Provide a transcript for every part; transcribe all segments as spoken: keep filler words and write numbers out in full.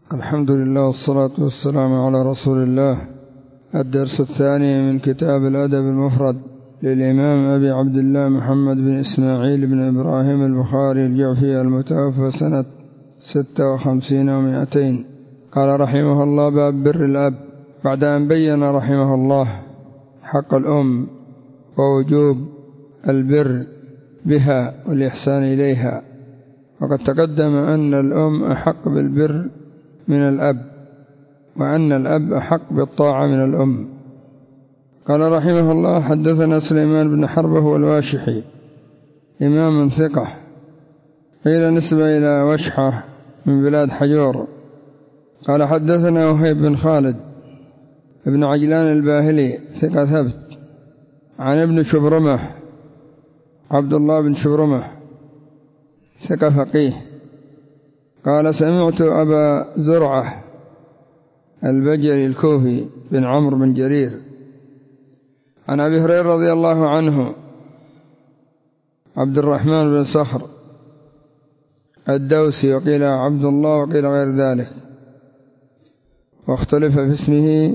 الحمد لله والصلاة والسلام على رسول الله. الدرس الثاني من كتاب الأدب المفرد للإمام أبي عبد الله محمد بن إسماعيل بن إبراهيم البخاري الجعفي المتوفى سنة ستة وخمسين ومائتين. قال رحمه الله: باب بر الأب. بعد أن بين رحمه الله حق الأم ووجوب البر بها والإحسان إليها، وقد تقدم أن الأم أحق بالبر من الأب، وأن الأب أحق بالطاعة من الأم. قال رحمه الله: حدثنا سليمان بن حرب هو الواشحي، إمام ثقة، قيل نسبة إلى وشحة من بلاد حجور. قال حدثنا وهيب بن خالد ابن عجلان الباهلي ثقة ثبت، عن ابن شبرمة عبد الله بن شبرمة ثقة فقيه. قال سمعت أبا زرعة البجلي الكوفي بن عمرو بن جرير عن أبي هريرة رضي الله عنه عبد الرحمن بن صخر الدوسي، وقيل عبد الله وقيل غير ذلك، واختلف في اسمه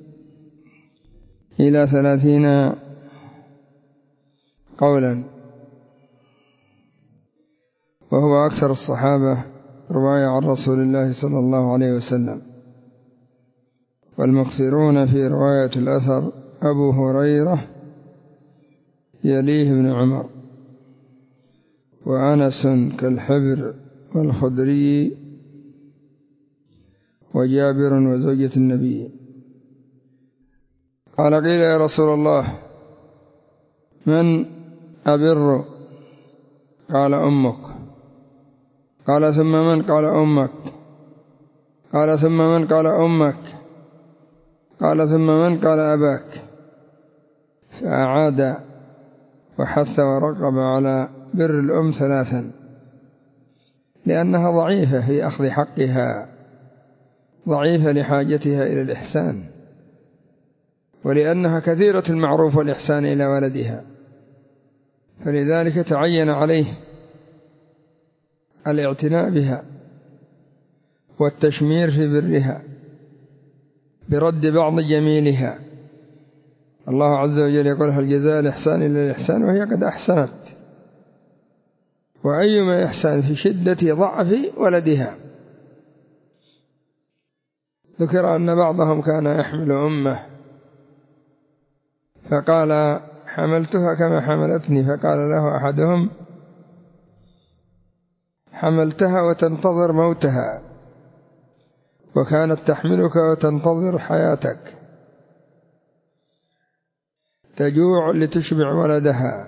إلى ثلاثين قولا، وهو أكثر الصحابة رواية عن رسول الله صلى الله عليه وسلم، والمكثرون في رواية الأثر أبو هريرة يليه ابن عمر، وأنس كالحبر والخدري وجابر وزوجة النبي. قال قيل يا رسول الله من أبر؟ قال أمك. قال ثم من؟ قال أمك. قال ثم من؟ قال أمك. قال ثم من؟ قال أباك. فأعاد وحث ورغب على بر الأم ثلاثا، لأنها ضعيفة في أخذ حقها، ضعيفة لحاجتها إلى الإحسان، ولأنها كثيرة المعروف والإحسان إلى ولدها، فلذلك تعين عليه الاعتناء بها والتشمير في برها برد بعض جميلها. الله عز وجل يقول: هل جزاء الإحسان إلا الإحسان، وهي قد أحسنت. وأيما إحسان في شدة ضعف ولدها. ذكر أن بعضهم كان يحمل أمه فقال: حملتها كما حملتني، فقال له أحدهم: حملتها وتنتظر موتها، وكانت تحملك وتنتظر حياتك، تجوع لتشبع ولدها،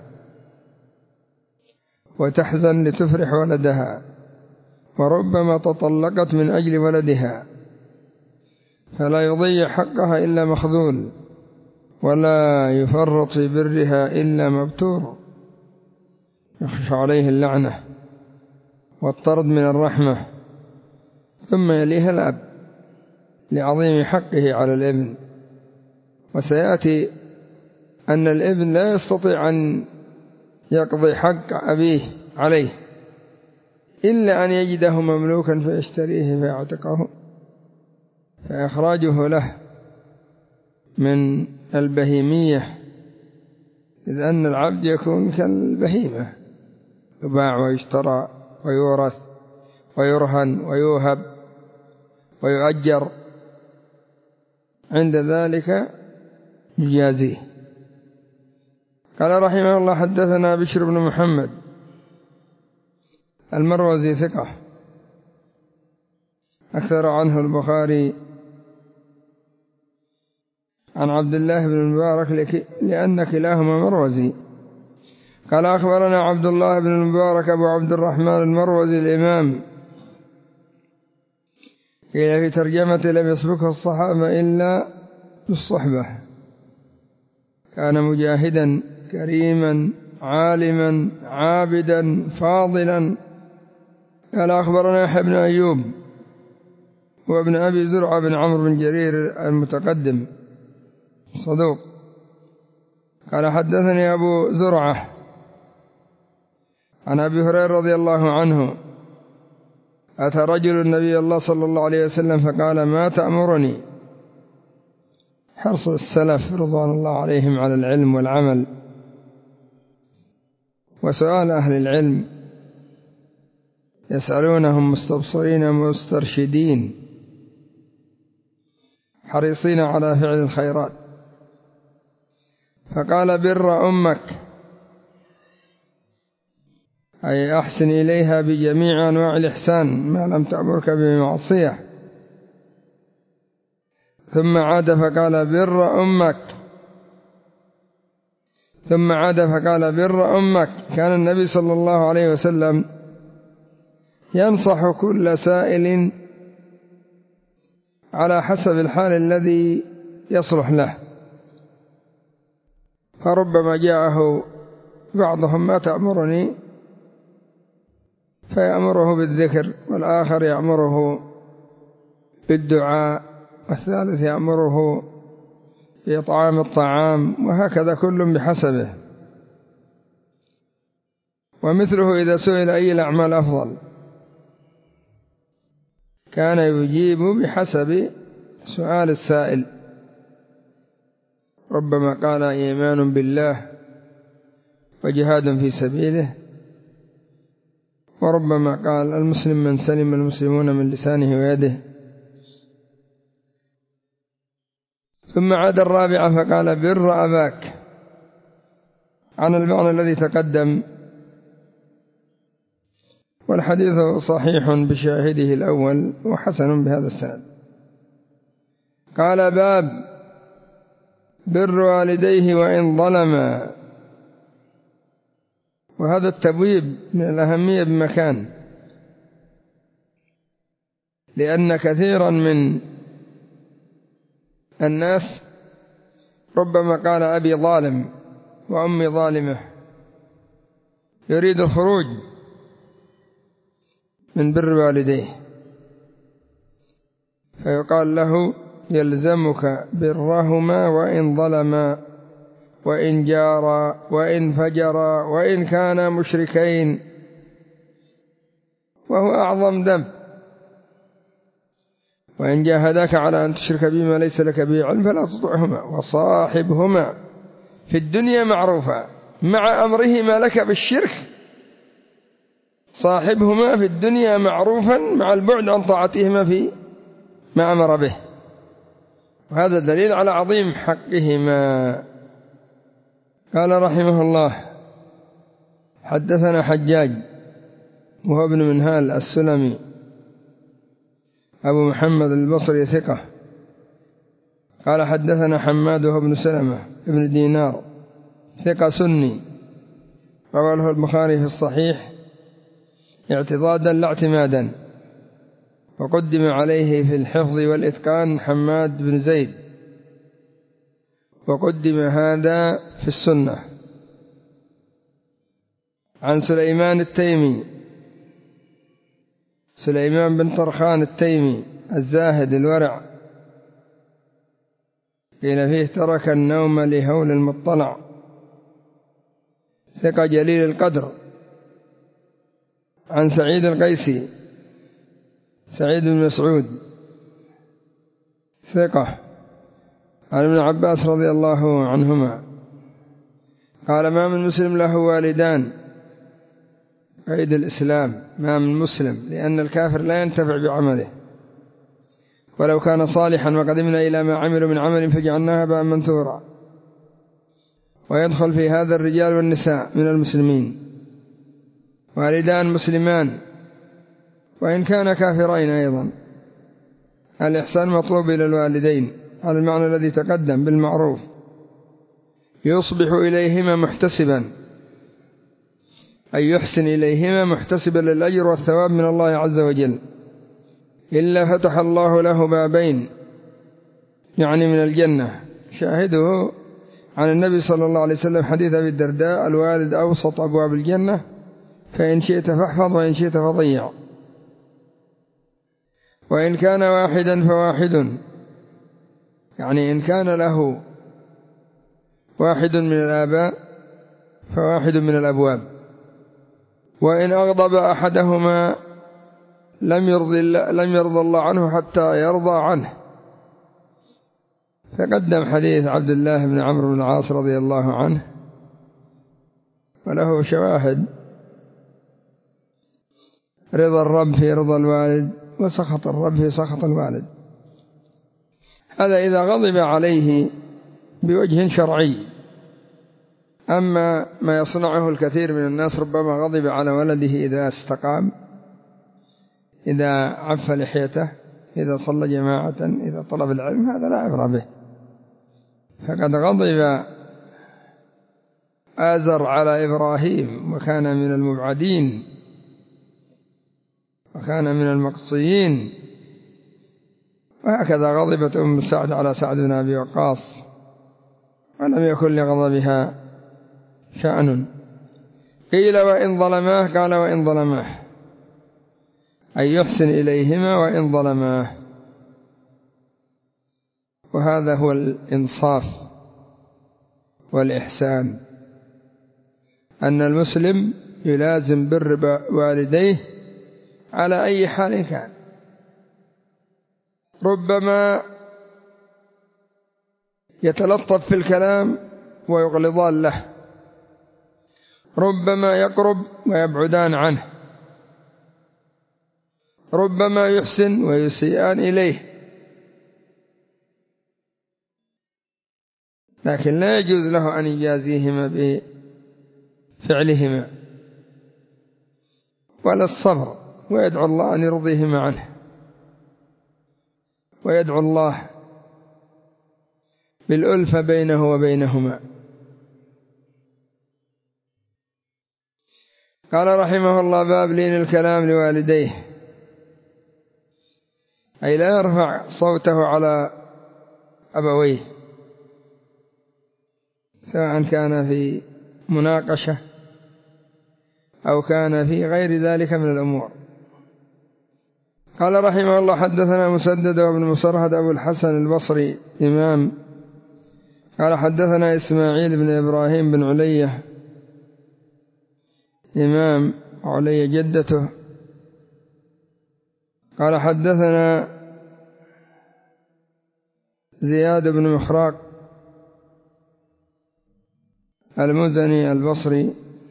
وتحزن لتفرح ولدها، وربما تطلقت من أجل ولدها، فلا يضيع حقها إلا مخذول، ولا يفرط في برها إلا مبتور، يخشى عليه اللعنة والطرد من الرحمة. ثم يليها الأب لعظيم حقه على الابن. وسيأتي أن الابن لا يستطيع أن يقضي حق أبيه عليه إلا أن يجده مملوكا فيشتريه فيعتقه، فإخراجه له من البهيمية، إذ أن العبد يكون كالبهيمة، يباع ويشترى ويورث ويرهن ويوهب ويؤجر، عند ذلك يجازيه. قال رحمه الله: حدثنا بشر بن محمد المروزي ثقة، أكثر عنه البخاري عن عبد الله بن المبارك لأن كلاهما مروزي. قال أخبرنا عبد الله بن المبارك أبو عبد الرحمن المروزي الإمام، قيل في ترجمة لم يسبقه الصحابة إلا بالصحبة، كان مجاهدا كريما عالما عابدا فاضلا. قال أخبرنا يحيى بن أيوب وابن أبي زرعة بن عمرو بن جرير المتقدم صدوق. قال حدثني أبو زرعة عن أبي هريرة رضي الله عنه أتى رجل النبي الله صلى الله عليه وسلم فقال ما تأمرني؟ حرص السلف رضوان الله عليهم على العلم والعمل، وسؤال أهل العلم يسألونهم مستبصرين مسترشدين حريصين على فعل الخيرات. فقال بر أمك، أي أحسن إليها بجميع أنواع الإحسان ما لم تأمرك بمعصية. ثم عاد فقال بر أمك، ثم عاد فقال بر أمك. كان النبي صلى الله عليه وسلم ينصح كل سائل على حسب الحال الذي يصلح له، فربما جاءه بعضهم ما تأمرني فيأمره بالذكر، والآخر يأمره بالدعاء، والثالث يأمره بإطعام الطعام، وهكذا كل بحسبه. ومثله إذا سئل أي الأعمال أفضل كان يجيب بحسب سؤال السائل، ربما قال إيمان بالله وجهاد في سبيله، وربما قال المسلم من سلم المسلمون من لسانه ويده. ثم عاد الرابعة فقال بر أباك، عن المعنى الذي تقدم، والحديث صحيح بشاهده الأول وحسن بهذا السند. قال باب بر والديه وإن ظلما، وهذا التبويب من الأهمية بمكان، لأن كثيرا من الناس ربما قال أبي ظالم وأمي ظالمة، يريد الخروج من بر والديه، فيقال له يلزمك برهما وإن ظلما وإن جارا وإن فجرا وإن كانا مشركين، وهو أعظم ذنب. وإن جاهداك على أن تشرك بما ليس لك به علم فلا تطعهما وصاحبهما في الدنيا معروفا مع أمرهما لك بالشرك، صاحبهما في الدنيا معروفا مع البعد عن طاعتهما في ما أمر به، وهذا دليل على عظيم حقهما. قال رحمه الله حدثنا حجاج وهو ابن منهال السلمي أبو محمد البصري ثقة. قال حدثنا حماد وهو ابن سلمة ابن دينار ثقة سني، رواه له البخاري في الصحيح اعتضادا لا اعتمادا، وقدم عليه في الحفظ والإتقان حماد بن زيد، وقدم هذا في السنة. عن سليمان التيمي، سليمان بن طرخان التيمي الزاهد الورع، قيل فيه ترك النوم لهول المطلع، ثقة جليل القدر. عن سعيد القيسي، سعيد بن مسعود ثقة، عن ابن عباس رضي الله عنهما قال ما من مسلم له والدان، قيد الإسلام ما من مسلم، لأن الكافر لا ينتفع بعمله، ولو كان صالحا وقدمنا إلى ما عملوا من عمل فجعلناها هباء منثورا. ويدخل في هذا الرجال والنساء من المسلمين، والدان مسلمان وإن كان كافرين أيضا. الإحسان مطلوب إلى الوالدين على المعنى الذي تقدم بالمعروف، يصبح إليهما محتسبا، أي يحسن إليهما محتسبا للأجر والثواب من الله عز وجل، إلا فتح الله له بابين، يعني من الجنة. شاهده عن النبي صلى الله عليه وسلم حديث أبي الدرداء الوالد أوسط أبواب الجنة، فإن شئت فاحفظ وإن شئت فضيع. وإن كان واحدا فواحد، يعني إن كان له واحد من الآباء فواحد من الأبواب. وإن أغضب أحدهما لم يرضي الله, لم يرضى الله عنه حتى يرضى عنه. تقدم حديث عبد الله بن عمرو بن العاص رضي الله عنه وله شواهد: رضا الرب في رضا الوالد، وسخط الرب في سخط الوالد. هذا إذا غضب عليه بوجه شرعي. أما ما يصنعه الكثير من الناس، ربما غضب على ولده إذا استقام، إذا عف لحيته، إذا صلى جماعة، إذا طلب العلم، هذا لا عبرة به. فقد غضب آزر على إبراهيم وكان من المبعدين وكان من المقصيين، وهكذا غضبت أم سعد على سعد بن أبي وقاص ولم يكن لغضبها شأن. قيل وإن ظلماه، قال وإن ظلماه أي يحسن إليهما وإن ظلماه. وهذا هو الإنصاف والإحسان، أن المسلم يلازم بر والديه على أي حال كان. ربما يتلطف في الكلام ويغلظان له، ربما يقرب ويبعدان عنه، ربما يحسن ويسيئان إليه، لكن لا يجوز له أن يجازيهما بفعلهما، ولا الصبر، ويدعو الله أن يرضيهما عنه، ويدعو الله بالألفة بينه وبينهما. قال رحمه الله: باب لين الكلام لوالديه، أي لا يرفع صوته على أبويه، سواء كان في مناقشة أو كان في غير ذلك من الأمور. قال رحمه الله: حدثنا مسدد وابن مسرهد أبو الحسن البصري إمام. قال حدثنا إسماعيل بن إبراهيم بن علية إمام، علية جدته. قال حدثنا زياد بن مخراق المزني البصري.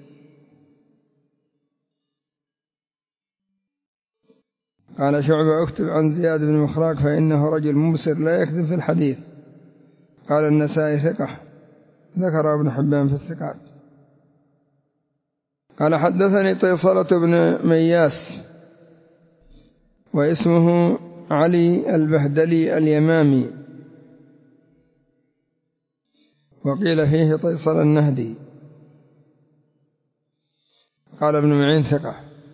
قال شعبة: اكتب عن زياد بن مخراق فإنه رجل مبصر لا يكذب في الحديث. قال النسائي ثقة، ذكر ابن حبان في الثقات. قال حدثني طيصلة بن مياس واسمه علي البهدلي اليمامي، وقيل فيه طيصل النهدي. قال ابن معين ثقة.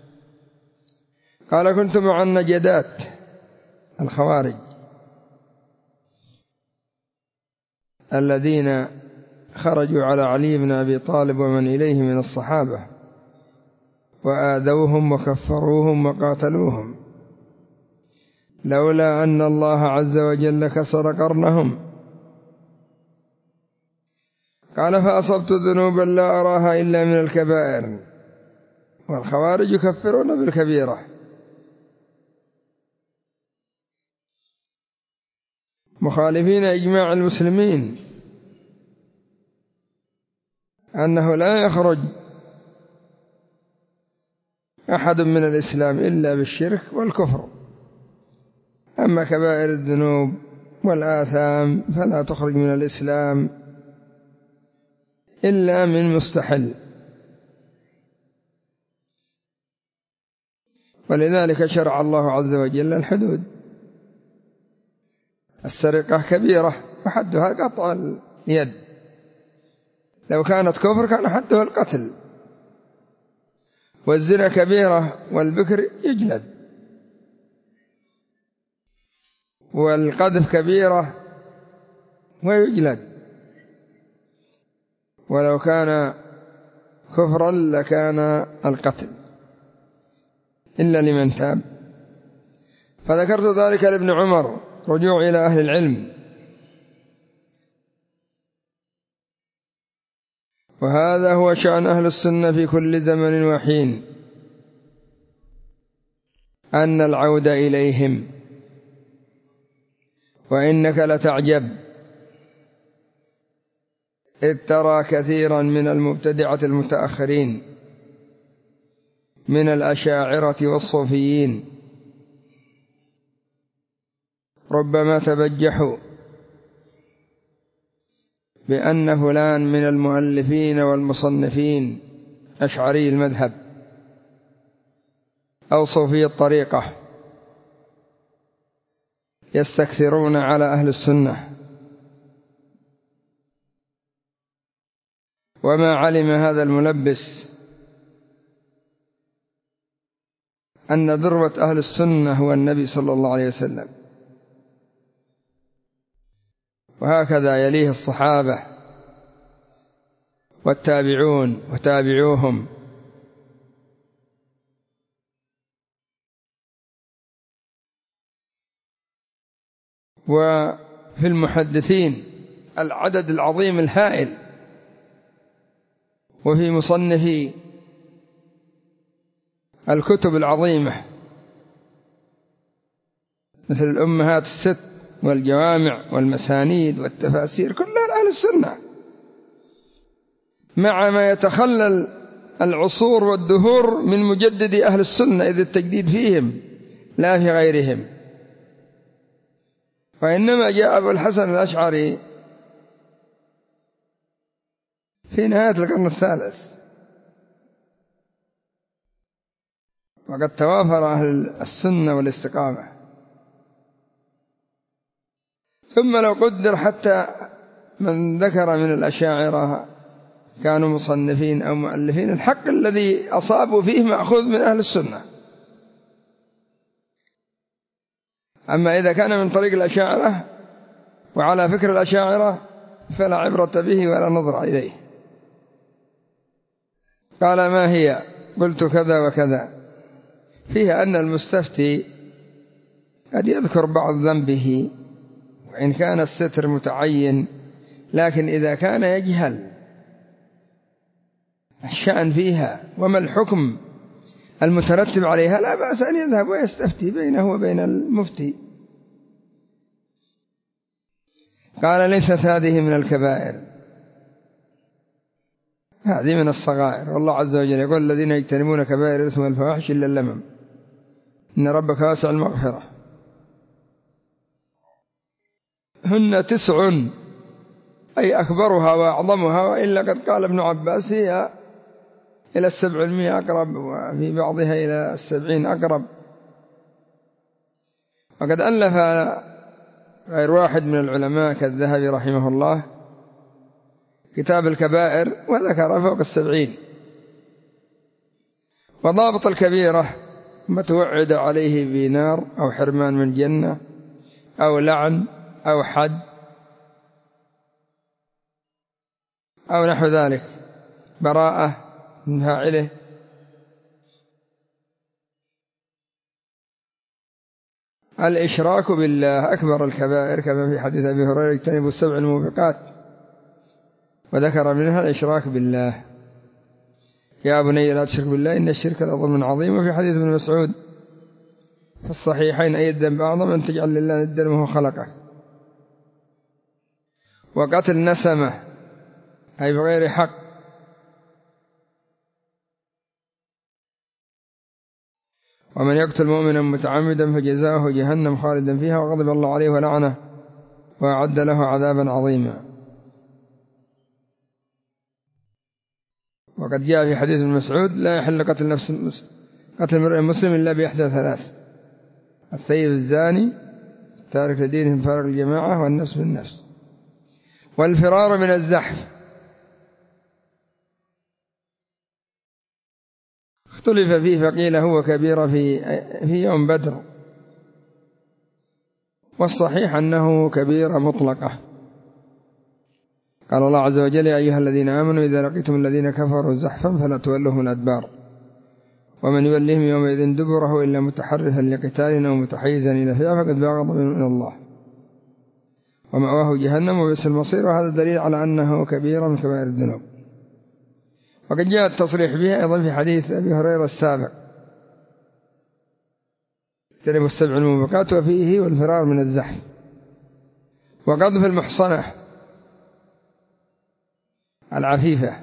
قال كنت مع النجدات الخوارج الذين خرجوا على علي بن أبي طالب ومن إليه من الصحابة وآذوهم وكفروهم وقاتلوهم، لولا أن الله عز وجل كسر قرنهم. قال فأصبت ذنوبا لا أراها إلا من الكبائر، والخوارج يكفرون بالكبيرة. مخالفين إجماع المسلمين أنه لا يخرج أحد من الإسلام إلا بالشرك والكفر، أما كبائر الذنوب والآثام فلا تخرج من الإسلام إلا من مستحل. ولذلك شرع الله عز وجل الحدود. السرقة كبيرة وحدها قطع اليد، لو كانت كفر كان حدها القتل. والزنا كبيرة والبكر يجلد، والقذف كبيرة ويجلد، ولو كان كفرا لكان القتل إلا لمن تاب. فذكرت ذلك لابن عمر، رجوع إلى أهل العلم. وهذا هو شأن أهل السنة في كل زمن وحين، أن العود إليهم. وإنك لتعجب إذ ترى كثيرا من المبتدعة المتأخرين من الأشاعرة والصوفيين ربما تبجحوا بأن فلان من المؤلفين والمصنفين أشعري المذهب أو صوفي الطريقة يستكثرون على أهل السنة، وما علم هذا الملبس أن ذروة أهل السنة هو النبي صلى الله عليه وسلم، وهكذا يليه الصحابة والتابعون وتابعوهم. وفي المحدثين العدد العظيم الهائل، وفي مصنفي الكتب العظيمة مثل الأمهات الست والجوامع والمسانيد والتفاسير كلها لأهل السنة، مع ما يتخلل العصور والدهور من مجددي أهل السنة إذ التجديد فيهم لا في غيرهم. وإنما جاء أبو الحسن الأشعري في نهاية القرن الثالث، وقد توافر أهل السنة والاستقامة. ثم لو قدر حتى من ذكر من الأشاعرة كانوا مصنفين أو مؤلفين، الحق الذي أصابوا فيه مأخوذ من أهل السنة. أما إذا كان من طريق الأشاعرة وعلى فكر الأشاعرة فلا عبرة به ولا نظر إليه. قال ما هي؟ قلت كذا وكذا. فيها أن المستفتي قد يذكر بعض ذنبه وإن كان الستر متعين، لكن إذا كان يجهل الشأن فيها وما الحكم المترتب عليها لا بأس أن يذهب ويستفتي بينه وبين المفتي. قال ليست هذه من الكبائر، هذه من الصغائر. والله عز وجل يقول الذين يجتنبون كبائر الإثم والفواحش إلا اللمم إن ربك واسع المغفرة. هن تسع أي أكبرها وأعظمها، وإلا قد قال ابن عباس هي إلى السبعمائة أقرب، وفي بعضها إلى السبعين أقرب. وقد ألف غير واحد من العلماء كالذهبي رحمه الله كتاب الكبائر وذكر فوق السبعين. وضابط الكبيرة ما توعد عليه بنار أو حرمان من جنة أو لعن أو حد أو نحو ذلك، براءة من فاعله. الإشراك بالله أكبر الكبائر، كما في حديث أبي هريرة اجتنبوا السبع الموبقات، وذكر منها الإشراك بالله. يا بني لا تشرك بالله إن الشرك لظلم عظيم. وفي حديث ابن مسعود في الصحيحين أي الذنب أعظم أن تجعل لله ندا وهو خلقه. وقتل نسمة أي بغير حق، ومن يقتل مؤمنا متعمدا فجزاؤه جهنم خالدا فيها وغضب الله عليه ولعنه وأعد له عذابا عظيما. وقد جاء في حديث ابن مسعود لا يحل قتل نفس قتل امرئ مسلم إلا بإحدى ثلاث: الثيب الزاني، تارك لدينه فارق الجماعة، والنفس بالنفس. والفرار من الزحف اختلف فيه فقيل هو كبيرة في في يوم بدر، والصحيح أنه كبيرة مطلقة. قال الله عز وجل يا أيها الذين آمنوا إذا لقيتم الذين كفروا زحفا فلا تولوهم الأدبار ومن يولهم يومئذ دبره إلا متحرفا لقتال أو متحيزا إلى فئة فقد باء غضب من الله ومأواه جهنم وبئس المصير. وهذا دليل على أنه كبيرة من كبائر الذنوب. وقد جاء التصريح بها أيضا في حديث أبي هريرة السابق اجتنبوا السبع الموبقات وفيه والفرار من الزحف. وقذف المحصنة العفيفة،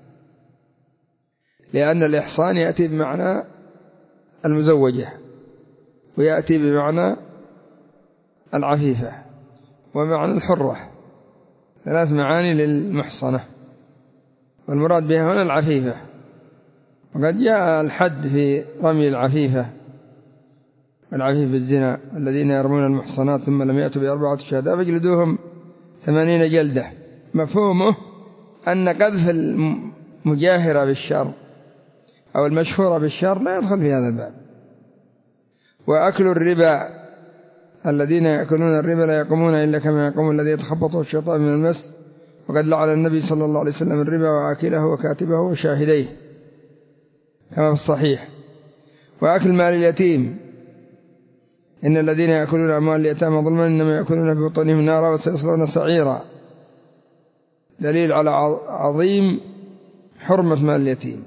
لأن الإحصان يأتي بمعنى المزوجة ويأتي بمعنى العفيفة ومعنى الحرة، ثلاث معاني للمحصنة، والمراد بها هنا العفيفة. وقد جاء الحد في رمي العفيفة، العفيف بالزنا الذين يرمون المحصنات ثم لم يأتوا بأربعة شهداء فاجلدوهم ثمانين جلدة. مفهومه أن قذف المجاهرة بالشر أو المشهورة بالشر لا يدخل في هذا الباب. وأكل الربا، الذين يأكلون الربا لا يقومون إلا كما يقوم الذي يتخبطه الشيطان من المس، وقد لعن النبي صلى الله عليه وسلم الربا وآكله وكاتبه وشاهديه كما في الصحيح. وأكل مال اليتيم، إن الذين يأكلون أموال اليتامى ظلما إنما يأكلون في بطونهم نارا وسيصلون سعيرا، دليل على عظيم حرمة مال اليتيم.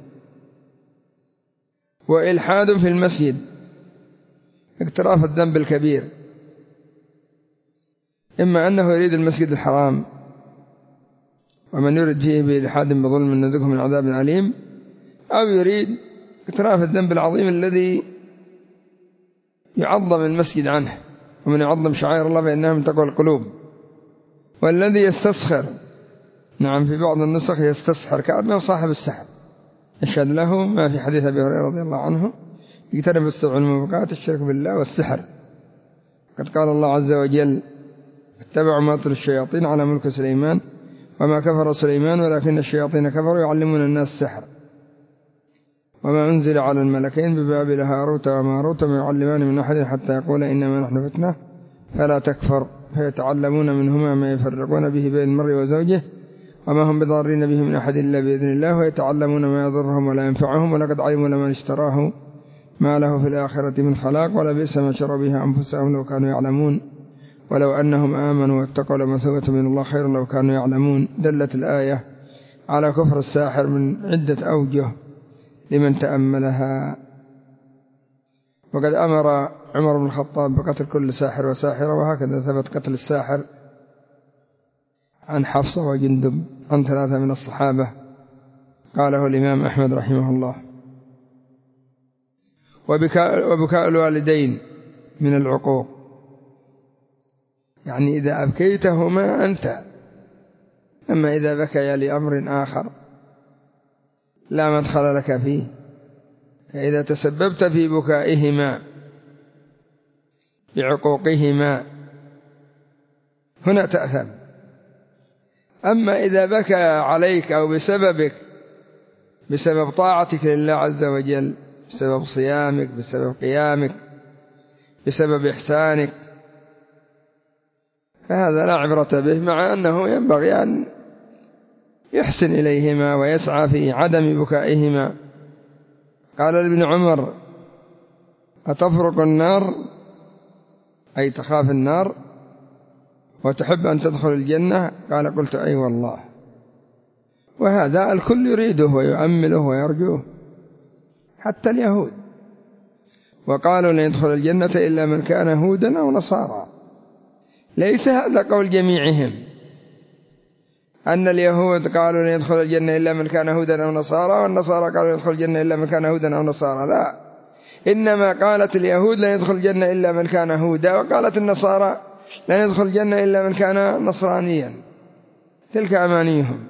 وإلحاد في المسجد، اقتراف الذنب الكبير، إما أنه يريد المسجد الحرام، ومن يريد فيه بإلحاد بظلم نذقه من عذاب أليم، أو يريد اقتراف الذنب العظيم الذي يعظم المسجد عنه، ومن يعظم شعائر الله فإنها من تقوى القلوب. والذي يستسخر، نعم في بعض النسخ يستسحر كأنه صاحب السحر، يشهد له ما في حديث أبي هريرة رضي الله عنه يجتنب السبع الموبقات الشرك بالله والسحر. قد قال الله عز وجل اتبعوا ما تتلو الشياطين على ملك سليمان وما كفر سليمان ولكن الشياطين كفروا يعلمون الناس السحر وما أنزل على الملكين ببابل هاروت وماروت وما يعلمان من أحد حتى يقول إنما نحن فتنة فلا تكفر، فيتعلمون منهما ما يفرقون به بين المرء وزوجه وما هم بضارين به من أحد إلا بإذن الله، ويتعلمون ما يضرهم ولا ينفعهم، ولقد علموا لمن اشتراه ما له في الآخرة من خلاق ولبئس ما شروا بها أنفسهم لو كانوا يعلمون ولو أنهم آمنوا واتقوا لمثوبة من الله خير لو كانوا يعلمون. دلت الآية على كفر الساحر من عدة أوجه لمن تأملها. وقد أمر عمر بن الخطاب بقتل كل ساحر وساحرة، وهكذا ثبت قتل الساحر عن حفصة وجندب عن ثلاثة من الصحابة، قاله الإمام أحمد رحمه الله. وبكاء, وبكاء الوالدين من العقوق، يعني إذا أبكيتهما أنت، أما إذا بكيا لأمر آخر لا مدخل لك فيه، فإذا تسببت في بكائهما بعقوقهما هنا تأثم. أما إذا بكى عليك أو بسببك بسبب طاعتك لله عز وجل، بسبب صيامك، بسبب قيامك، بسبب إحسانك، فهذا لا عبرة به، مع أنه ينبغي أن يحسن إليهما ويسعى في عدم بكائهما. قال لابن عمر أتفرق النار، أي تخاف النار، وتحب أن تدخل الجنة؟ قال قلت أي والله. وهذا الكل يريده ويؤمله ويرجوه، حتى اليهود، وقالوا لن يدخل الجنة إلا من كان هودا أو نصارى. ليس هذا قول جميعهم أن اليهود قالوا لن يدخل الجنة إلا من كان هودا أو نصارى، والنصارى قالوا لن يدخل الجنة إلا من كان هودا أو نصارى، لا، إنما قالت اليهود لن يدخل الجنة إلا من كان هودا، وقالت النصارى لن يدخل الجنة إلا من كان نصرانيا، تلك أمانيهم.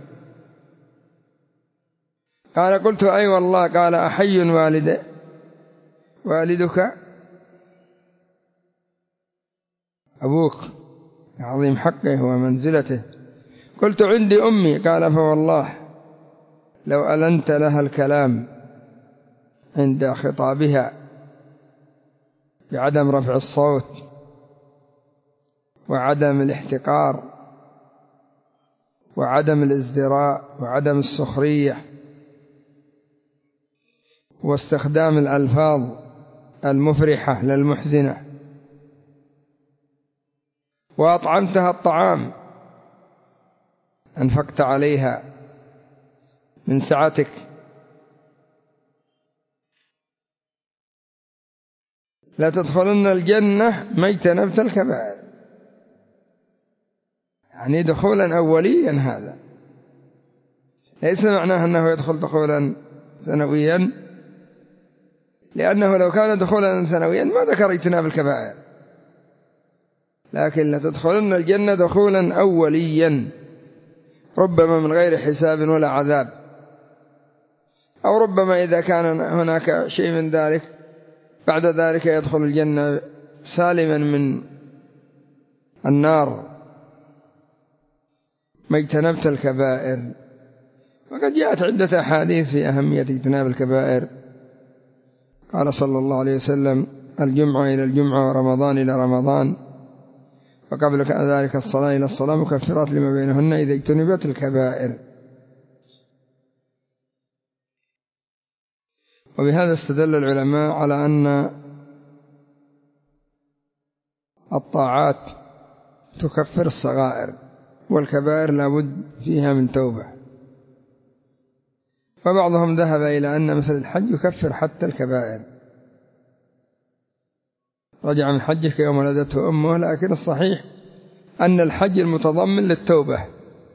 قال قلت أي والله. قال أحي والد والدك أبوك عظيم حقه ومنزلته؟ قلت عندي أمي. قال فوالله لو ألنت لها الكلام عند خطابها بعدم رفع الصوت وعدم الاحتقار وعدم الازدراء وعدم السخرية واستخدام الألفاظ المفرحة للمحزنة، وأطعمتها الطعام، أنفقت عليها من سعتك، لا تدخلن الجنة ما اجتنبت الكبائر، يعني دخولا أوليا، هذا ليس معناه أنه يدخل دخولا ثانويا، لأنه لو كان دخولا ثانويا ما ذكر اجتناب الكبائر، لكن لا تدخلن الجنة دخولا أوليا، ربما من غير حساب ولا عذاب، أو ربما إذا كان هناك شيء من ذلك بعد ذلك يدخل الجنة سالما من النار ما اجتنبت الكبائر. وقد جاءت عدة أحاديث في أهمية اجتناب الكبائر. قال صلى الله عليه وسلم: الجمعة إلى الجمعة ورمضان إلى رمضان وقبل ذلك الصلاة إلى الصلاة مكفرات لما بينهن إذا اجتنبت الكبائر. وبهذا استدل العلماء على أن الطاعات تكفر الصغائر، والكبائر لا بد فيها من توبة. وبعضهم ذهب إلى أن مثل الحج يكفر حتى الكبائر، رجع من حجه كيوم ولدته أمه، لكن الصحيح أن الحج المتضمن للتوبة،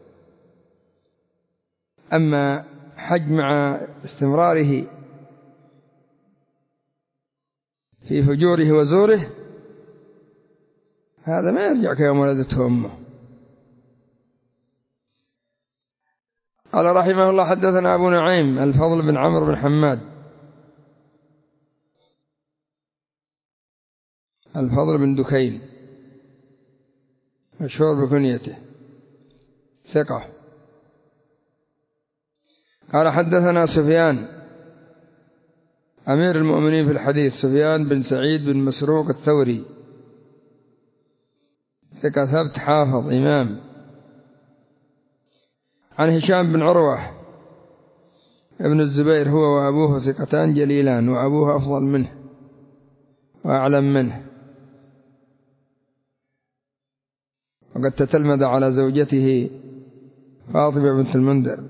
أما حج مع استمراره في فجوره وزوره هذا ما يرجع كيوم ولدته أمه. قال رحمه الله: حدثنا أبو نعيم الفضل بن عمرو بن حماد، الفضل بن دكين مشهور بكنيته، ثقة. قال حدثنا سفيان أمير المؤمنين في الحديث، سفيان بن سعيد بن مسروق الثوري، ثقة ثبت حافظ إمام. عن هشام بن عروة ابن الزبير، هو وأبوه ثقتان جليلان، وأبوه أفضل منه وأعلم منه، وقد تتلمذ على زوجته فاطمة بنت المنذر.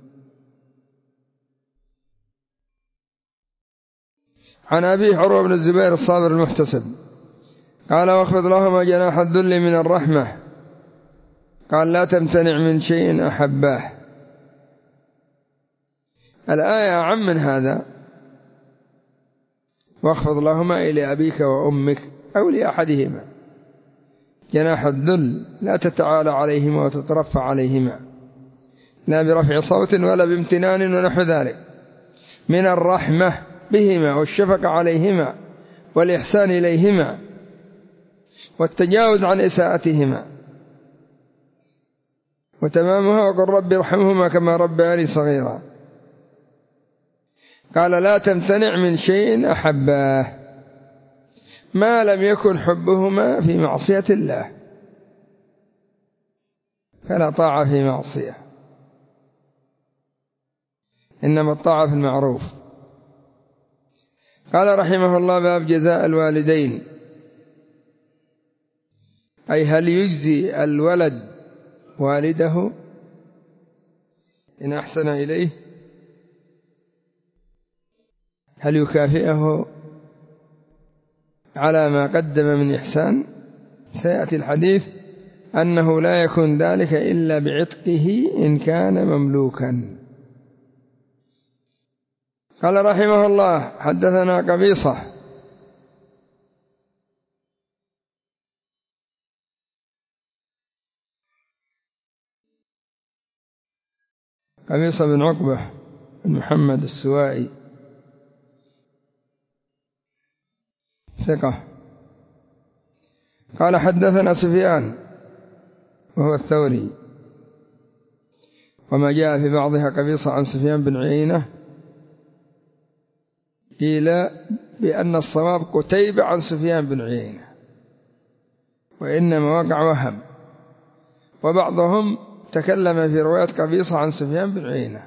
عن أبي عروة بن الزبير الصابر المحتسب قال: واخفض لهما جناح الذل من الرحمة. قال: لا تمتنع من شيء أحباه. الآية أعم من هذا: واخفض لهما إلى أبيك وأمك أو لأحدهما جناح الذل، لا تتعالى عليهما وتترفع عليهما، لا برفع صوت ولا بامتنان ونحو ذلك، من الرحمة بهما والشفقة عليهما والإحسان إليهما والتجاوز عن إساءتهما، وتمامها وقل رب ارحمهما كما ربياني صغيرا. قال: لا تمتنع من شيء أحباه، ما لم يكن حبهما في معصية الله، فلا طاعة في معصية، إنما الطاعة في المعروف. قال رحمه الله: باب جزاء الوالدين، أي هل يجزي الولد والده إن أحسن إليه؟ هل يكافئه على ما قدم من إحسان؟ سيأتي الحديث أنه لا يكون ذلك إلا بعتقه إن كان مملوكا. قال رحمه الله: حدثنا قبيصة قبيصة بن عقبة بن محمد السوائي، ثقة. قال حدثنا سفيان وهو الثوري، وما جاء في بعضها قبيصة عن سفيان بن عيينة قيل بأن الصواب قتيبة عن سفيان بن عيينة، وإنما وقع وهم، وبعضهم تكلم في رواية قبيصة عن سفيان بن عيينة.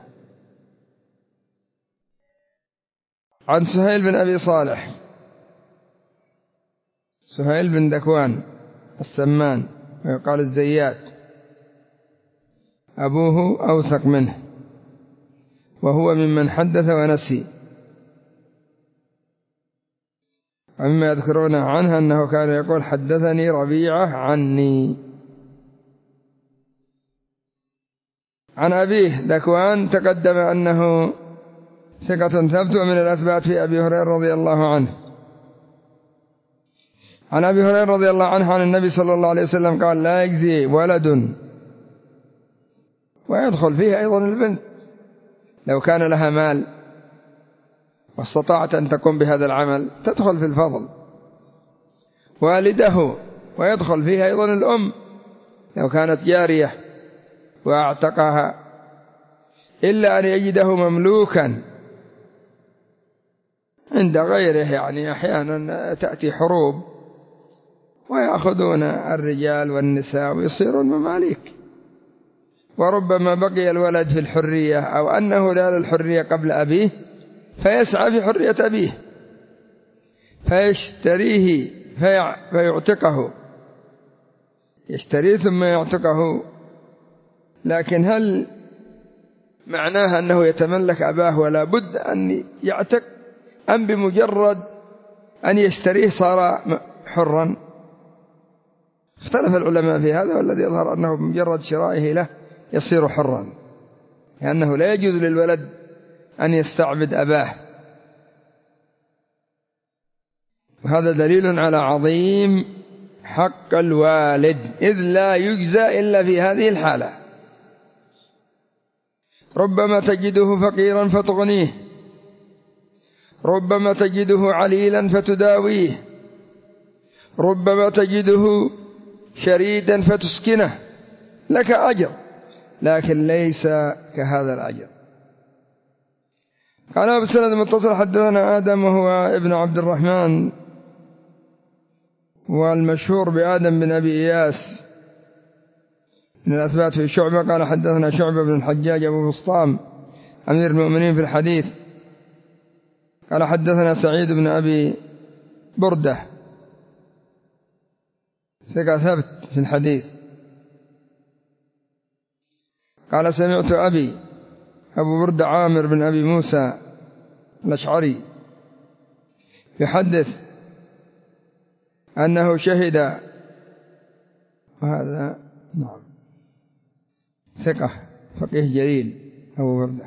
عن سهيل بن أبي صالح، سهيل بن ذكوان السمان ويقال الزيات، أبوه أوثق منه وهو ممن حدث ونسي. ومما يذكرون عنها أنه كان يقول حدثني ربيعة عني. عن أبيه ذكوان تقدم أنه ثقة ثبت من الأثبات في أبي هريرة رضي الله عنه. عن أبي هريرة رضي الله عنه عن النبي صلى الله عليه وسلم قال لا يجزي ولد، ويدخل فيه أيضا البنت لو كان لها مال واستطاعت أن تقوم بهذا العمل تدخل في الفضل، والده، ويدخل فيه أيضا الأم لو كانت جارية وأعتقها، إلا أن يجده مملوكا عند غيره. يعني أحيانا تأتي حروب ويأخذون الرجال والنساء ويصيرون مماليك، وربما بقي الولد في الحرية أو أنه نال الحرية قبل أبيه فيسعى في حرية أبيه فيشتريه فيعتقه، يشتريه ثم يعتقه. لكن هل معناها أنه يتملك أباه ولا بد أن يعتق، أم بمجرد أن يشتريه صار حرا؟ اختلف العلماء في هذا، والذي يظهر أنه بمجرد شرائه له يصير حرا، لأنه لا يجوز للولد أن يستعبد أباه. وهذا دليل على عظيم حق الوالد، إذ لا يجزى إلا في هذه الحالة. ربما تجده فقيرا فتغنيه، ربما تجده عليلا فتداويه، ربما تجده شريدا فتسكنه، لك أجر، لكن ليس كهذا الأجر. قال بالسند المتصل حدثنا آدم وهو ابن عبد الرحمن، والمشهور بآدم بن أبي إياس من الأثبات في شعبة. قال حدثنا شعبة بن الحجاج أبو بسطام أمير المؤمنين في الحديث. قال حدثنا سعيد بن أبي بردة ثقة ثبت في الحديث. قال سمعت أبي أبو بردة عامر بن أبي موسى الأشعري يحدث أنه شهد، وهذا نعم ثقة فقيه جليل أبو بردة.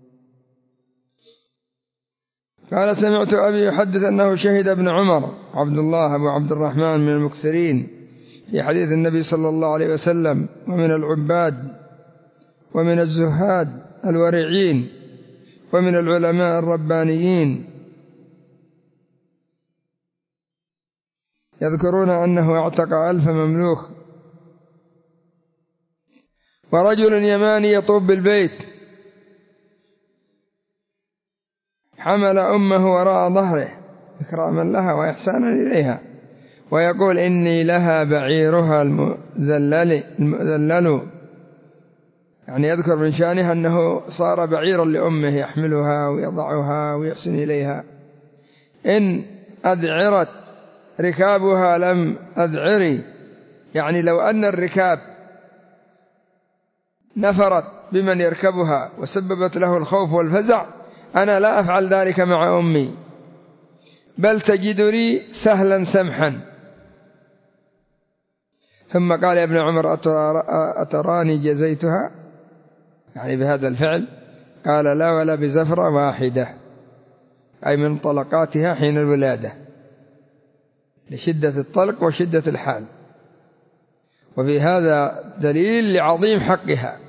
قال سمعت أبي يحدث أنه شهد ابن عمر عبد الله أبو عبد الرحمن من المكثرين في حديث النبي صلى الله عليه وسلم، ومن العباد ومن الزهاد الورعين ومن العلماء الربانيين، يذكرون أنه اعتق ألف مملوك. ورجل يماني يطوف بالبيت حمل أمه وراء ظهره إكراما لها وإحسانا إليها، ويقول إني لها بعيرها المذلل, المذلل يعني يذكر من شأنها أنه صار بعيرا لأمه يحملها ويضعها ويحسن إليها. إن أذعرت ركابها لم أذعري، يعني لو أن الركاب نفرت بمن يركبها وسببت له الخوف والفزع أنا لا أفعل ذلك مع أمي، بل تجدني سهلا سمحا. ثم قال يا ابن عمر أتراني جزيتها، يعني بهذا الفعل؟ قال لا، ولا بزفرة واحدة، أي من طلقاتها حين الولادة لشدة الطلق وشدة الحال. وفي هذا دليل لعظيم حقها،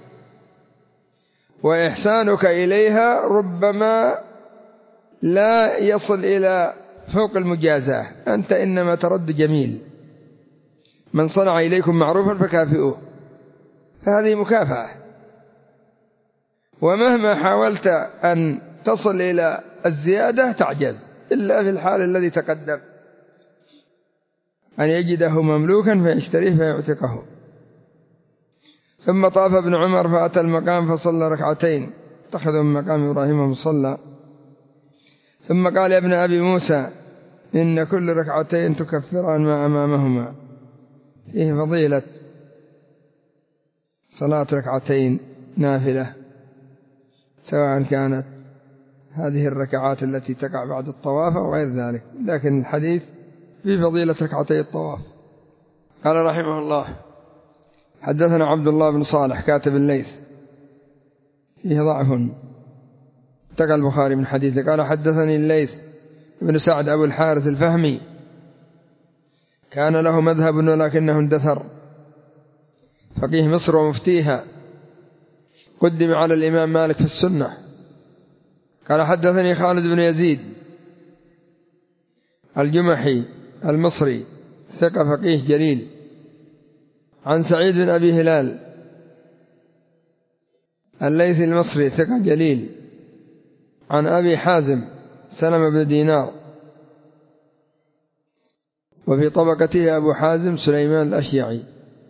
وإحسانك إليها ربما لا يصل إلى فوق المجازاة، أنت إنما ترد جميل، من صنع إليكم معروفا فكافئوه، فهذه مكافأة. ومهما حاولت أن تصل إلى الزيادة تعجز، إلا في الحال الذي تقدم، أن يجده مملوكا فيشتريه فيعتقه. ثم طاف ابن عمر فأتى المقام فصلى ركعتين، اتخذوا من مقام إبراهيم مصلى. ثم قال يا ابن أبي موسى إن كل ركعتين تكفران ما أمامهما. فيه فضيلة صلاة ركعتين نافلة، سواء كانت هذه الركعات التي تقع بعد الطواف وغير ذلك، لكن الحديث في فضيلة ركعتي الطواف. قال رحمه الله: حدثنا عبد الله بن صالح كاتب الليث فيه ضعف، انتقى البخاري من حديثه. قال: حدثني الليث بن سعد أبو الحارث الفهمي، كان له مذهب ولكنه اندثر، فقيه مصر ومفتيها، قدم على الإمام مالك في السنة. قال: حدثني خالد بن يزيد الجمحي المصري، ثقة فقيه جليل، عن سعيد بن أبي هلال الليثي المصري، ثقة جليل، عن أبي حازم سلمة بن دينار، وفي طبقته أبو حازم سليمان الأشيعي.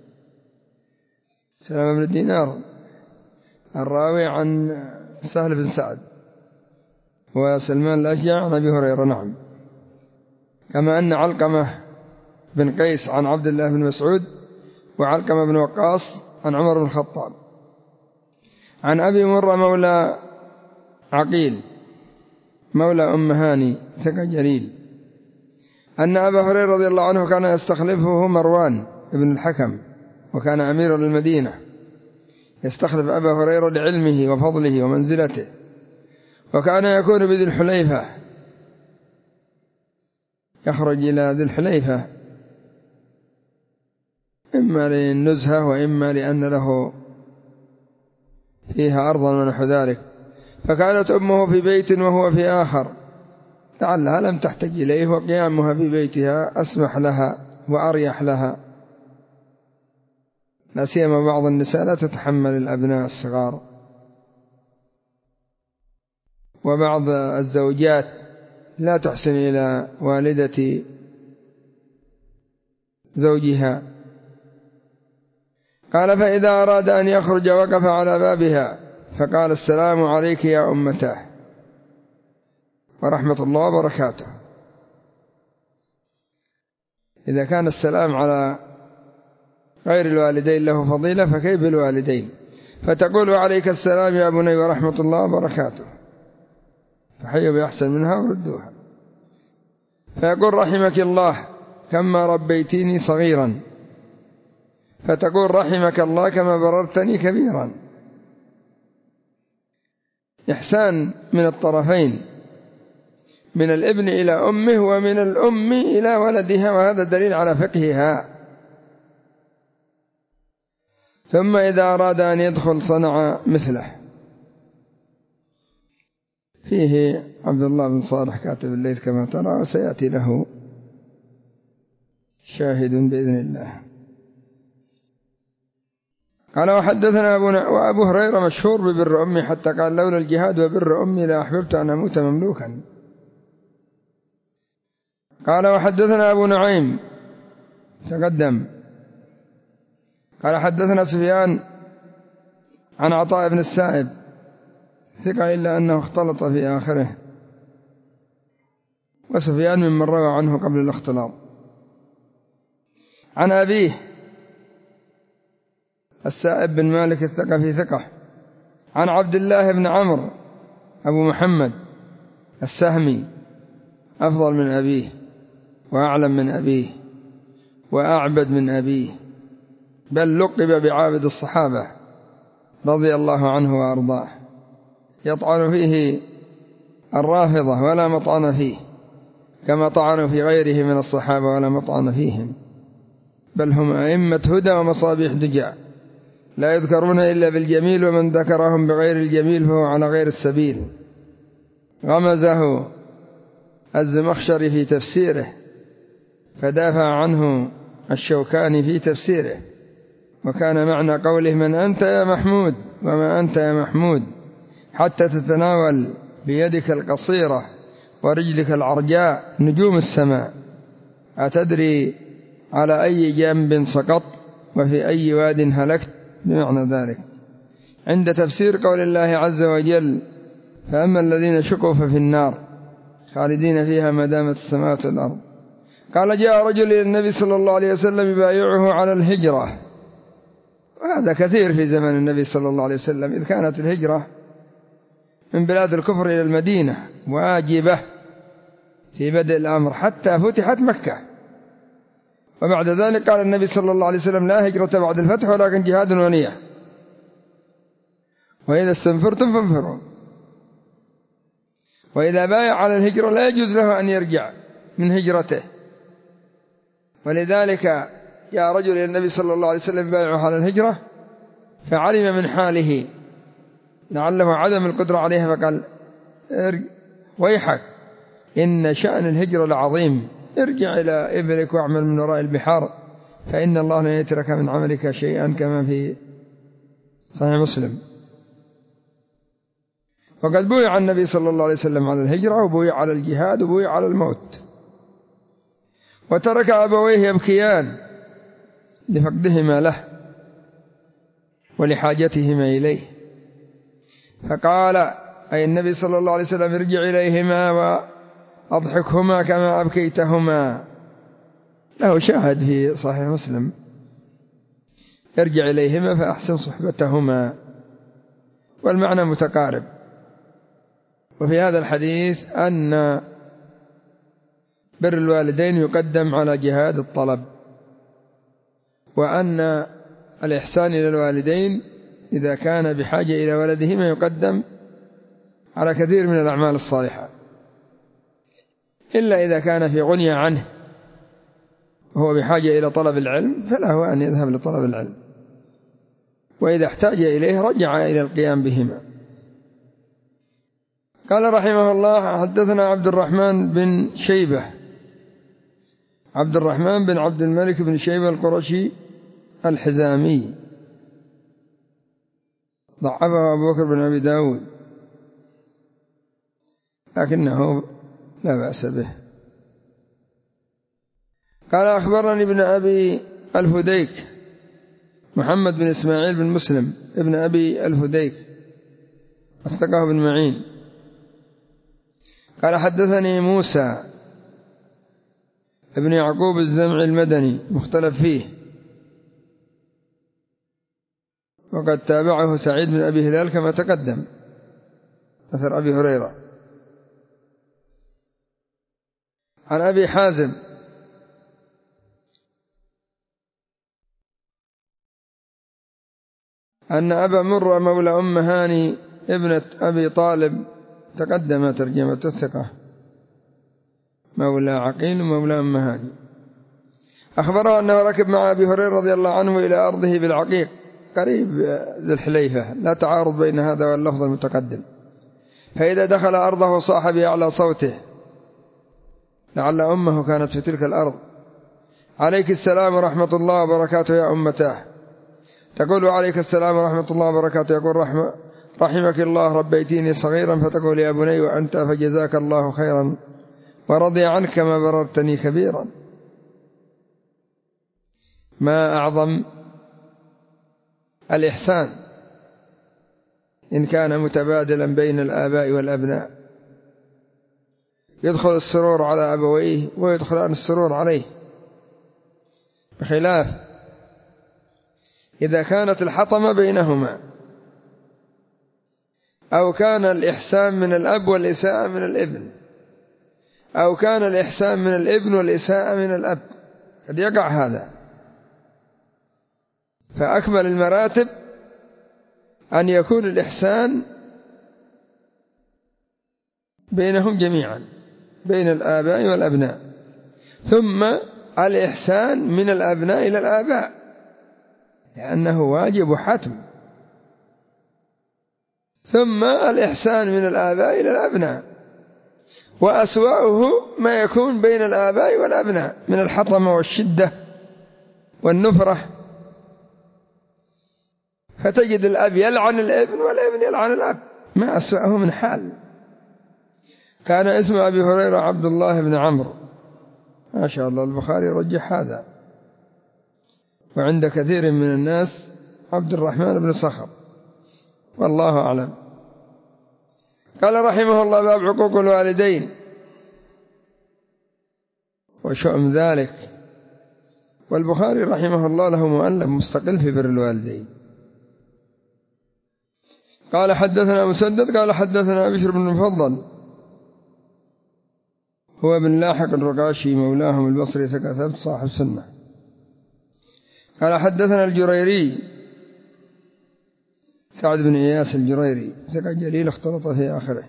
سلمة بن دينار الراوي عن سهل بن سعد، وسلمان الأشيعي عن أبي هريرة. نعم. كما أن علقمة بن قيس عن عبد الله بن مسعود، وعلقمة بن وقاص عن عمر بن الخطاب. عن أبي مرة مولى عقيل مولى أم هاني، ثقة جليل، أن أبا هريرة رضي الله عنه كان يستخلفه مروان بن الحكم، وكان أمير المدينة، يستخلف أبا هريرة لعلمه وفضله ومنزلته، وكان يكون بذي الحليفة، يخرج إلى ذي الحليفة إما للنزهة وإما لأن له فيها أرضا ونحو ذلك. فكانت أمه في بيت وهو في آخر، لعلها لم تحتج إليه، وقيامها في بيتها أسمح لها وأريح لها، لا سيما بعض النساء لا تتحمل الأبناء الصغار، وبعض الزوجات لا تحسن إلى والدة زوجها. قال: فإذا أراد أن يخرج وقف على بابها فقال: السلام عليك يا أمته ورحمة الله وبركاته. إذا كان السلام على غير الوالدين له فضيلة، فكيف بالوالدين؟ فتقول: عليك السلام يا بني ورحمة الله وبركاته، فحيوا بأحسن منها وردوها. فيقول: رحمك الله كما ربيتيني صغيرا، فتقول: رحمك الله كما بررتني كبيرا. إحسان من الطرفين، من الابن إلى أمه ومن الأم إلى ولدها، وهذا دليل على فقهها. ثم إذا أراد أن يدخل صنع مثله. فيه عبد الله بن صالح كاتب الليث كما ترى، وسيأتي له شاهد بإذن الله. قال: وحدثنا أبونا وأبو هريرة مشهور ببر أمي، حتى قال: لولا الجهاد وبر أمي لا أحببت أن أموت مملوكا. قال: وحدثنا أبو نعيم تقدم. قال: حدثنا سفيان عن عطاء بن السائب، ثقة إلا أنه اختلط في آخره، وسفيان ممن روى عنه قبل الاختلاط. عن أبيه السائب بن مالك الثقفي ثقة، عن عبد الله بن عمرو أبو محمد السهمي، أفضل من أبيه وأعلم من أبيه وأعبد من أبيه، بل لقب بعابد الصحابة رضي الله عنه وأرضاه. يطعن فيه الرافضة ولا مطعن فيه، كما طعنوا في غيره من الصحابة ولا مطعن فيهم، بل هم أئمة هدى ومصابيح دجى، لا يذكرون إلا بالجميل، ومن ذكرهم بغير الجميل فهو على غير السبيل. غمزه الزمخشري في تفسيره، فدافع عنه الشوكاني في تفسيره، وكان معنى قوله: من أنت يا محمود وما أنت يا محمود حتى تتناول بيدك القصيرة ورجلك العرجاء نجوم السماء، أتدري على أي جنب سقط وفي أي واد هلكت؟ بمعنى ذلك عند تفسير قول الله عز وجل: فأما الذين شقوا ففي النار خالدين فيها ما دامت السماوات والأرض. قال: جاء رجل إلى النبي صلى الله عليه وسلم يبايعه على الهجرة، وهذا كثير في زمن النبي صلى الله عليه وسلم، إذ كانت الهجرة من بلاد الكفر إلى المدينة واجبة في بدء الأمر حتى فتحت مكة. وبعد ذلك قال النبي صلى الله عليه وسلم: لا هجرة بعد الفتح ولكن جهاد ونية، وإذا استنفرتم فانفروا. وإذا بايع على الهجرة لا يجوز له أن يرجع من هجرته. ولذلك يا رجل النبي صلى الله عليه وسلم بايعه على الهجرة فعلم من حاله لعله عدم القدرة عليها، فقال: ويحك إن شأن الهجرة لعظيم، ارجع إلى إبلك واعمل من وراء البحار فإن الله لن يترك من عملك شيئا، كما في صحيح مسلم. وقد بويع النبي صلى الله عليه وسلم على الهجرة، وبويع على الجهاد، وبويع على الموت. وترك أبويه يبكيان لفقدهما له ولحاجتهما إليه، فقال أي النبي صلى الله عليه وسلم: ارجع إليهما وأضحكهما كما أبكيتهما. له شاهد في صحيح مسلم: ارجع إليهما فأحسن صحبتهما. والمعنى متقارب. وفي هذا الحديث أن بر الوالدين يقدم على جهاد الطلب، وأن الإحسان إلى الوالدين إذا كان بحاجة إلى ولدهما يقدم على كثير من الأعمال الصالحة، إلا إذا كان في غنية عنه وهو بحاجة إلى طلب العلم فله أن يذهب لطلب العلم، وإذا احتاج إليه رجع إلى القيام بهما. قال رحمه الله: حدثنا عبد الرحمن بن شيبة، عبد الرحمن بن عبد الملك بن شيبة القرشي الحزامي، ضعفه أبو بكر بن أبي داود لكنه لا بأس به. قال: أخبرني ابن أبي الهديك محمد بن إسماعيل بن مسلم ابن أبي الهديك أثقه بن معين قال: حدثني موسى ابن يعقوب الزمعي المدني مختلف فيه، وقد تابعه سعيد بن أبي هلال كما تقدم أثر أبي هريرة. عن أبي حازم أن أبا مرة مولى أم هاني ابنة أبي طالب تقدم ترجمة الثقة، مولى عقيل ومولى أم هاني، أخبره أنه ركب مع أبي هريرة رضي الله عنه إلى أرضه بالعقيق قريب ذي الحليفة، لا تعارض بين هذا واللفظ المتقدم، فإذا دخل أرضه صاح بأعلى صوته لعل أمه كانت في تلك الأرض: عليك السلام ورحمة الله وبركاته يا أمتاه. تقول: عليك السلام ورحمة الله وبركاته. يقول: رحمة رحمك الله ربيتيني صغيرا، فتقول: يا بني وأنت فجزاك الله خيرا ورضي عنك ما بررتني كبيرا. ما أعظم الإحسان إن كان متبادلا بين الآباء والأبناء، يدخل السرور على أبويه ويدخلان السرور عليه، بخلاف إذا كانت الحطمة بينهما، أو كان الإحسان من الأب والإساءة من الابن، أو كان الإحسان من الابن والإساءة من الأب، قد يقع هذا. فأكمل المراتب أن يكون الإحسان بينهم جميعا، بين الآباء والأبناء، ثم الإحسان من الأبناء إلى الآباء لأنه واجب وحتم، ثم الإحسان من الآباء إلى الأبناء، وأسوأه ما يكون بين الآباء والأبناء من الحطمة والشدة والنفرة، فتجد الأب يلعن الابن والابن يلعن الأب، ما أسوأه من حال. كان اسم أبي هريرة عبد الله بن عمرو، ما شاء الله البخاري رجح هذا، وعند كثير من الناس عبد الرحمن بن صخر، والله أعلم. قال رحمه الله: باب حقوق الوالدين وشؤم ذلك. والبخاري رحمه الله له مؤلف مستقل في بر الوالدين. قال حدثنا مسدد قال حدثنا بشر بن المفضل هو ابن لاحق الرقاشي مولاهم البصري ثقة ثبت صاحب سنة. قال حدثنا الجريري سعد بن إياس الجريري ثقة جليل اختلط في آخره،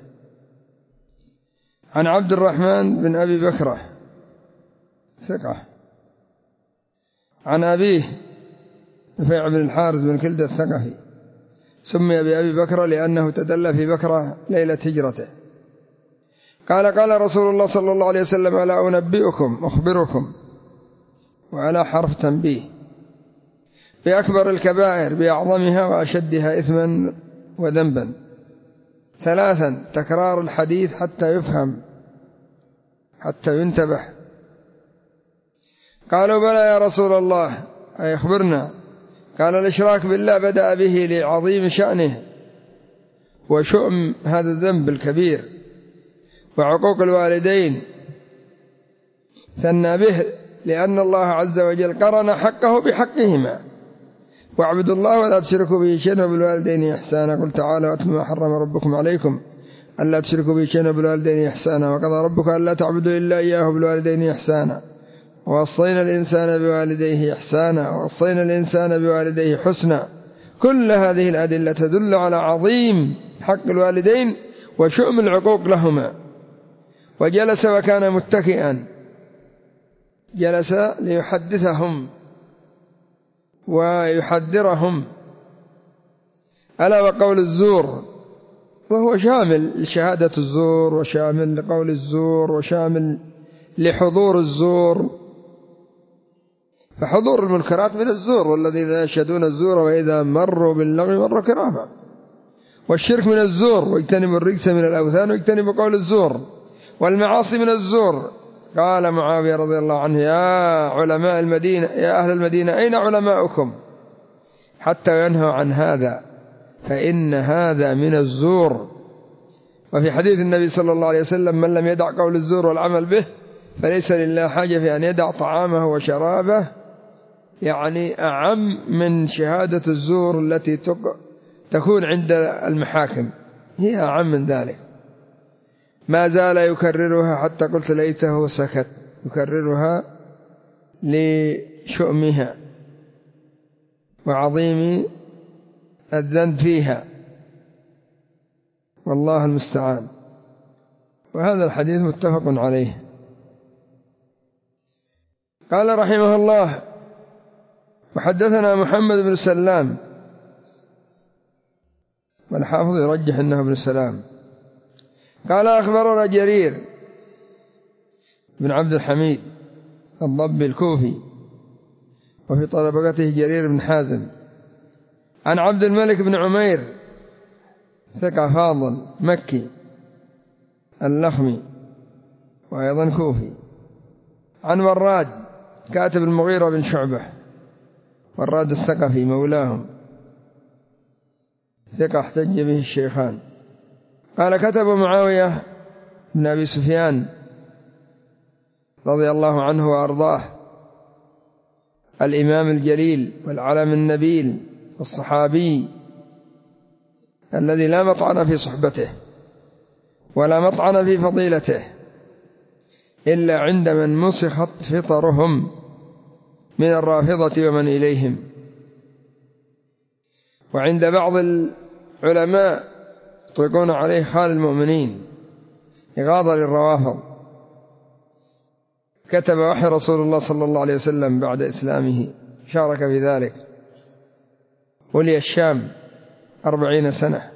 عن عبد الرحمن بن أبي بكرة ثقة، عن أبيه نفيع بن الحارث بن كلدة الثقفي، سمي بأبي بكرة لأنه تدلى في بكرة ليلة هجرته. قال قال رسول الله صلى الله عليه وسلم: ألا أنبئكم أخبركم، وعلى حرف تنبيه، بأكبر الكبائر بأعظمها وأشدها إثما وذنبا. ثلاثا: تكرار الحديث حتى يفهم حتى ينتبه. قالوا: بلى يا رسول الله، أي أخبرنا. قال: الإشراك بالله بدأ به لعظيم شأنه وشؤم هذا الذنب الكبير، وعقوق الوالدين ثنى به لأن الله عز وجل قرن حقه بحقهما، واعبدوا الله ولا تشركوا به شيئا وبالوالدين إحسانا. قل تعالى: واتل ما حرم ربكم عليكم ألا تشركوا به شيئا وبالوالدين إحسانا، وقضى ربك ألا تعبدوا إلا إياه وبالوالدين إحسانا، ووصينا الإنسان بوالديه إحسانا، ووصينا الإنسان بوالديه حسنا. كل هذه الأدلة تدل على عظيم حق الوالدين وشؤم العقوق لهما. وجلس وكان متكئا، جلس ليحدثهم ويحذرهم. ألا وقول الزور، وهو شامل لشهادة الزور وشامل لقول الزور وشامل لحضور الزور، فحضور المنكرات من الزور، والذين يشهدون الزور وإذا مروا باللغو مروا كراما. والشرك من الزور، واجتنبوا الرجس من الأوثان واجتنبوا قول الزور. والمعاصي من الزور. قال معاوية رضي الله عنه: يا علماء المدينة، يا أهل المدينة، أين علماؤكم حتى ينهوا عن هذا، فإن هذا من الزور. وفي حديث النبي صلى الله عليه وسلم: من لم يدع قول الزور والعمل به فليس لله حاجة في أن يدع طعامه وشرابه، يعني أعم من شهادة الزور التي تكون عند المحاكم، هي أعم من ذلك. ما زال يكررها حتى قلت ليته سكت، يكررها لشؤمها وعظيم الذنب فيها، والله المستعان. وهذا الحديث متفق عليه. قال رحمه الله: وحدثنا محمد بن سلام، والحافظ يرجح أنه ابن سلام. قال: أخبرنا جرير بن عبد الحميد الضبي الكوفي، وفي طبقته جرير بن حازم، عن عبد الملك بن عمير ثقة فاضل مكي اللخمي وأيضا كوفي، عن وراد كاتب المغيرة بن شعبة، وراد الثقفي مولاهم ثقة احتج به الشيخان. قال: كتب معاوية بن أبي سفيان رضي الله عنه وأرضاه، الإمام الجليل والعلم النبيل والصحابي الذي لا مطعن في صحبته ولا مطعن في فضيلته إلا عند من مسخت فطرهم من الرافضة ومن إليهم، وعند بعض العلماء يطلقون عليه خال المؤمنين إغاظة للروافض. كتب وحي رسول الله صلى الله عليه وسلم بعد إسلامه، شارك في ذلك، ولي الشام أربعين سنة،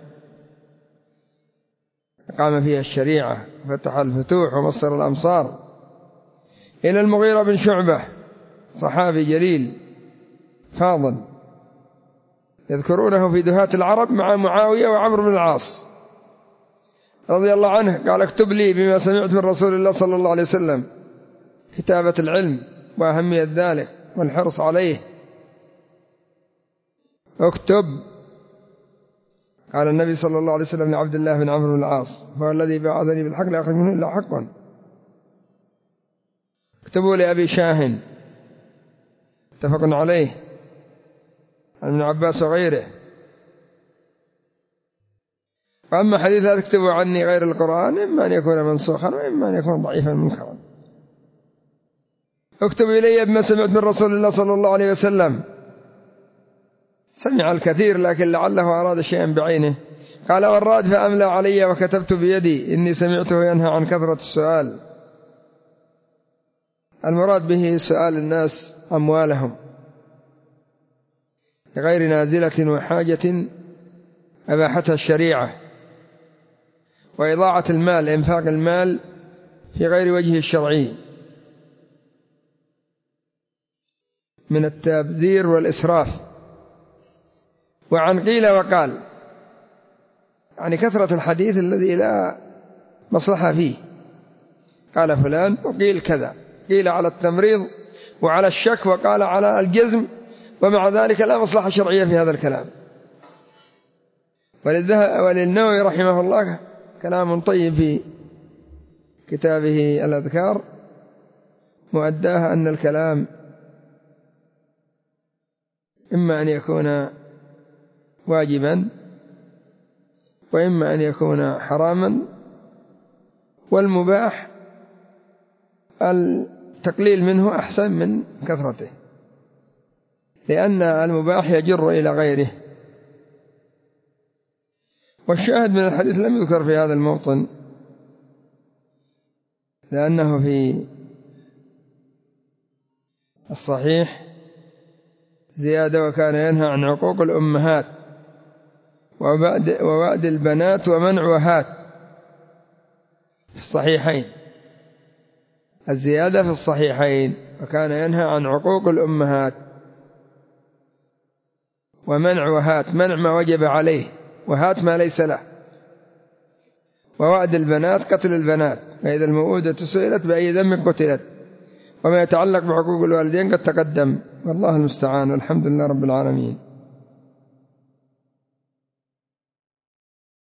قام فيها الشريعة، فتح الفتوح ومصر الأمصار. إلى المغيرة بن شعبة صحابي جليل فاضل، يذكرونه في دهاة العرب مع معاوية وعمرو بن العاص رضي الله عنه. قال: اكتب لي بما سمعت من رسول الله صلى الله عليه وسلم، كتابة العلم وأهمية ذلك والحرص عليه، اكتب. قال النبي صلى الله عليه وسلم لعبد الله بن عمرو بن العاص: فهو الذي بعثني بالحق لا أخرج منه إلا حقا. اكتبوا لأبي شاهن، اتفق عليه عن ابن عباس وغيره. وأما حديث لا تكتبوا عني غير القرآن إما أن يكون منسوخا وإما أن يكون ضعيفا منكرا. اكتب إلي بما سمعت من رسول الله صلى الله عليه وسلم. سمع الكثير لكن لعله أراد شيئا بعينه. قال والراد فأملى علي وكتبت بيدي إني سمعته ينهى عن كثرة السؤال. المراد به سؤال الناس أموالهم غير نازلة وحاجة أباحتها الشريعة، وإضاعة المال إنفاق المال في غير وجهه الشرعي من التبذير والإسراف. وعن قيل وقال يعني كثرة الحديث الذي لا مصلحة فيه، قال فلان وقيل كذا، قيل على التمريض وعلى الشك وقال على الجزم، ومع ذلك لا مصلحة شرعية في هذا الكلام. وللنووي رحمه الله كلام طيب في كتابه الأذكار مؤداها أن الكلام إما أن يكون واجبا وإما أن يكون حراما، والمباح التقليل منه أحسن من كثرته، لأن المباح يجر إلى غيره. والشاهد من الحديث لم يذكر في هذا الموطن لأنه في الصحيح زيادة وكان ينهى عن عقوق الأمهات ووأد البنات ومنع وهات في الصحيحين. الزيادة في الصحيحين وكان ينهى عن عقوق الأمهات ومنع وهات، منع ما وجب عليه وهات ما ليس له، ووأد البنات قتل البنات، فإذا الموءودة سئلت بأي ذنب قتلت، وما يتعلق بحقوق الوالدين قد تقدم، والله المستعان، والحمد لله رب العالمين.